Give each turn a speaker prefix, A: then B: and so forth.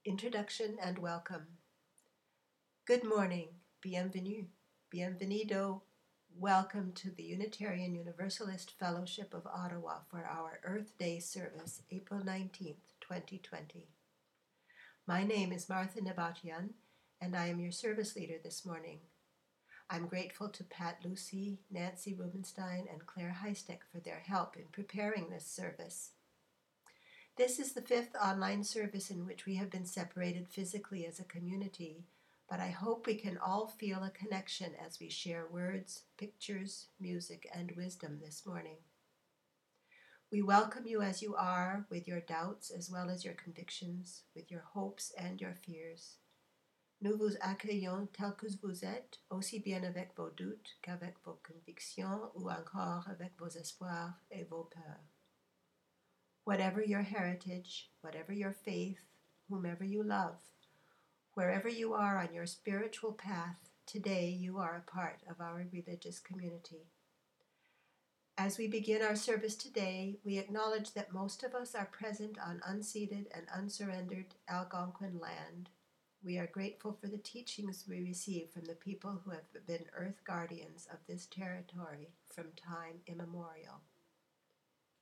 A: Introduction and welcome. Good morning, bienvenue, bienvenido. Welcome to the Unitarian Universalist Fellowship of Ottawa for our Earth Day service, April 19th, 2020. My name is Martha Nabatian, and I am your service leader this morning. I'm grateful to Pat Lucy, Nancy Rubenstein, and Claire Heisteck for their help in preparing this service. This is the fifth online service in which we have been separated physically as a community, but I hope we can all feel a connection as we share words, pictures, music, and wisdom this morning. We welcome you as you are, with your doubts as well as your convictions, with your hopes and your fears. Nous vous accueillons tel que vous êtes, aussi bien avec vos doutes qu'avec vos convictions ou encore avec vos espoirs et vos peurs. Whatever your heritage, whatever your faith, whomever you love, wherever you are on your spiritual path, today you are a part of our religious community. As we begin our service today, we acknowledge that most of us are present on unceded and unsurrendered Algonquin land. We are grateful for the teachings we receive from the people who have been earth guardians of this territory from time immemorial.